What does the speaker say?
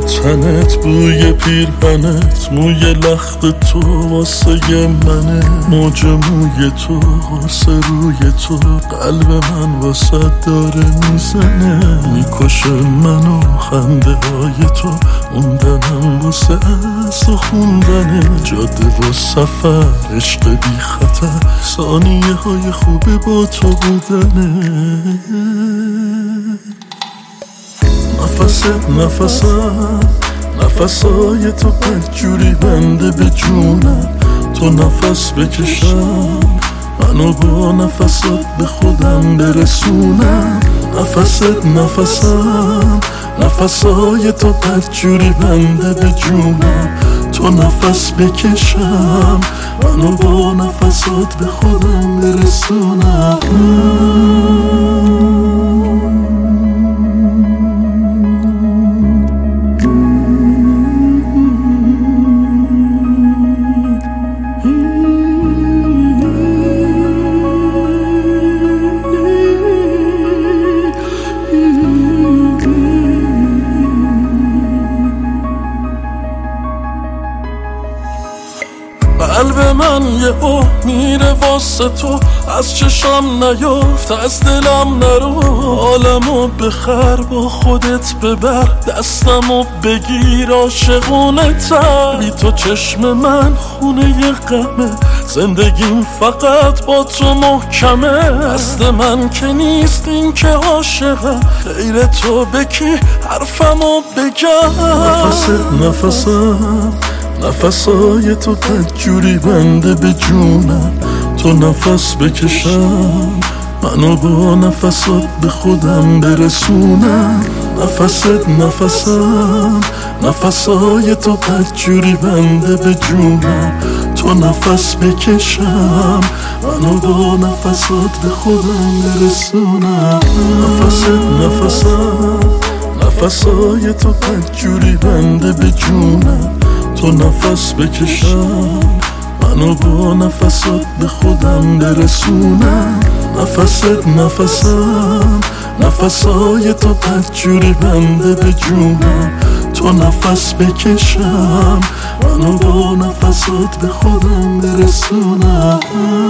تنت، بوی پیرهنت، موی لخت تو واسه منه، موج موی تو، قرص روی تو، قلب من واسه داره میزنه، میکشه منو خنده های تو، موندنم واسه از و خوندنه، جاده و سفر، عشق بی خطر، ثانیه های خوبه با تو بودنه. نفسم نفسای تو بدجوری بنده به جونم، تو نفس بکشم منو با نفسات به خودم برسونم. نفسای تو بدجوری بنده به جونم، تو نفس بکشم منو با نفسات به خودم برسونم. قلب من یه میره واسه تو، از چشم نیافت، از دلم نرو، عالمو بخر با خودت ببر، دستمو بگیر عاشقونه تر، بی تو چشم من خونه ی غمه، زندگیم فقط با تو محکمه، دست من که نیست این که عاشقم، غیر تو بکی حرفمو بگم. نفسای تو بدجوری بنده به جونم، تو نفس بکشم منو با نفسات به خودم برسونم. نفسای تو بدجوری بنده به جونم، تو نفس بکشم منو با نفسات به خودم برسونم. نفسای تو بدجوری بنده به جونم، تو نفس بکشم منو با نفسات به خودم برسونم. نفسای تو بدجوری بنده به جونم، تو نفس بکشم منو با نفسات به خودم برسونم.